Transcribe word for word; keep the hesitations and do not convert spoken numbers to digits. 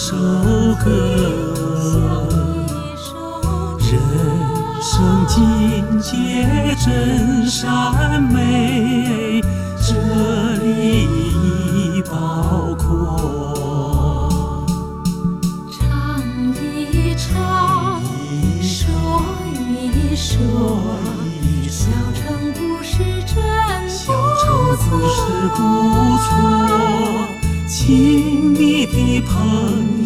首歌。人生境界真善美，这里已包括。 唱一唱，说一说，小城故事真小城故事不错，亲密的朋